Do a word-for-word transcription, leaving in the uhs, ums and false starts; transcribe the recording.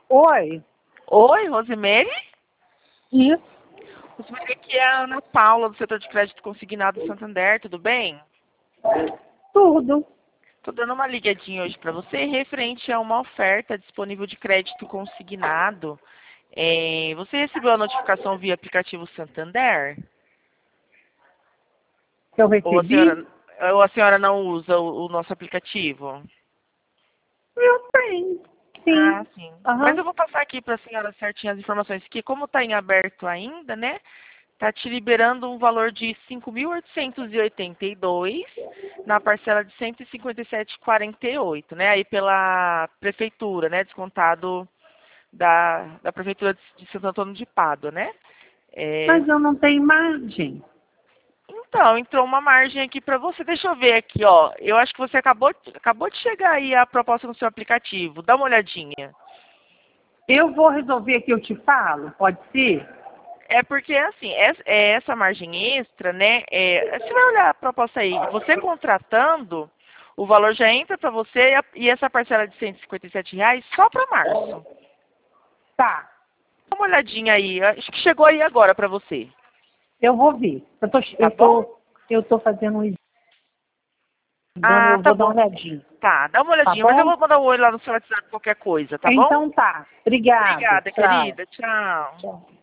Oi, Oi, Rosemary? isso, Rosemary, aqui é a Ana Paula, do setor de crédito consignado do Santander, tudo bem? tudo. Tô dando uma ligadinha hoje para você referente a uma oferta disponível de crédito consignado. É, você recebeu a notificação via aplicativo Santander? Que eu Ou a recebi, senhora, ou a senhora não usa o, o nosso aplicativo? eu tenho, sim. Ah, sim. Mas Aham. eu vou passar aqui para a senhora certinho as informações, que como está em aberto ainda, né? Tá te liberando um valor de cinco mil oitocentos e oitenta e dois na parcela de cento e cinquenta e sete vírgula quarenta e oito, né? Aí pela prefeitura, né? Descontado da, da prefeitura de Santo Antônio de Pádua, né? É, Mas eu não tenho imagem. então, entrou uma margem aqui para você. Deixa eu ver aqui, ó. Eu acho que você acabou, acabou de chegar aí a proposta no seu aplicativo. Dá uma olhadinha. Eu vou resolver aqui, eu te falo, pode ser? É porque, assim, essa, é essa margem extra, né? É, você vai olhar a proposta aí. Você contratando, o valor já entra para você e, a- e essa parcela de cento e cinquenta e sete reais só para março. Tá, Dá uma olhadinha aí. Acho que chegou aí agora para você. eu vou ver. Eu tô, Tá eu bom? tô, eu tô fazendo um exame, Ah, eu tá vou dar uma bom. olhadinha. Tá, dá uma Tá olhadinha. Mas eu bom? vou mandar um oi lá no seu WhatsApp, qualquer coisa, tá bom? Então tá. Obrigada. Obrigada, Tchau. querida. Tchau. Tchau.